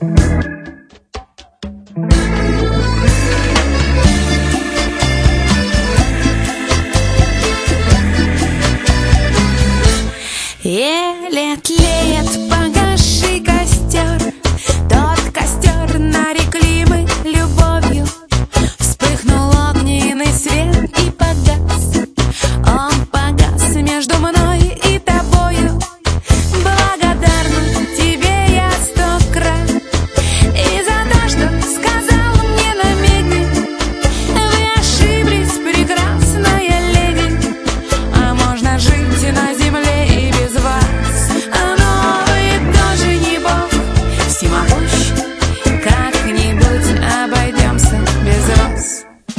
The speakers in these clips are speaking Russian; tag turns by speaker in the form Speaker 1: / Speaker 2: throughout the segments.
Speaker 1: Еле тлеет погасший костер, тот костер нарекли мы любовью. Вспыхнул огненный свет и погас, он погас между мной и тобою. Благодарна тебе я 100 крат и за то, что сказал мне намедни. Вы ошиблись, прекрасная леди, а можно жить на земле и без вас. Но вы тоже не бог всемогущ, как-нибудь обойдемся без вас.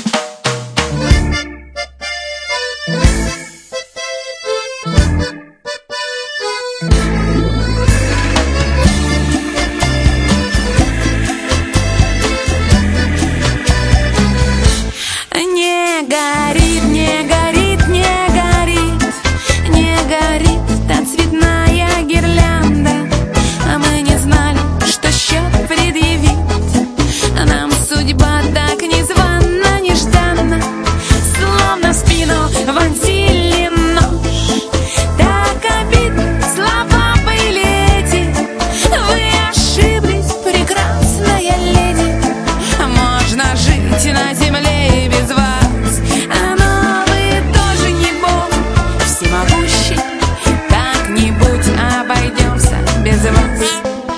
Speaker 1: Не горит, не горит, не горит, не горит та цветная гирлянда. А мы не знали, что счет предъявит нам судьба так незвано, нежданно. Словно в спину вонзили нож, так обидно слова были эти. Вы ошиблись, прекрасная леди, можно жить на земле и без вас. Но вы тоже не бог всемогущий, как-нибудь обойдемся без вас.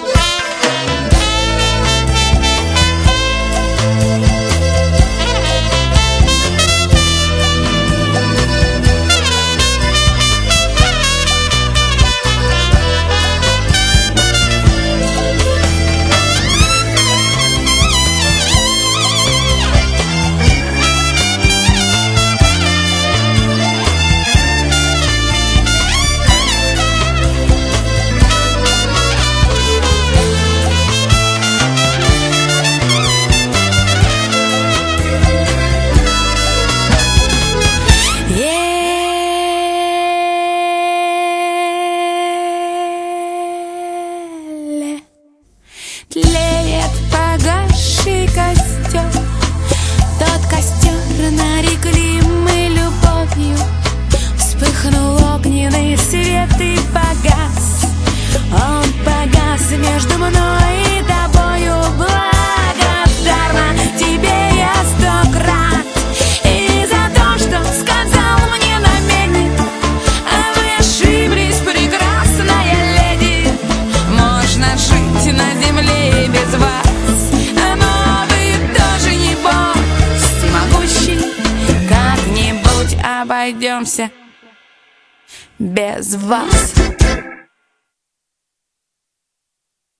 Speaker 1: Тлеет погасший костер, тот костер нарекли мы любовью. Вспыхнул огненный свет и погас, он погас между мной и тобою. Благодарна тебе я 100 крат и за то, что сказал мне намедни. А вы ошиблись, прекрасная леди, можно жить на земле и без вас. Но вы тоже не бог всемогущий, как-нибудь обойдемся без вас.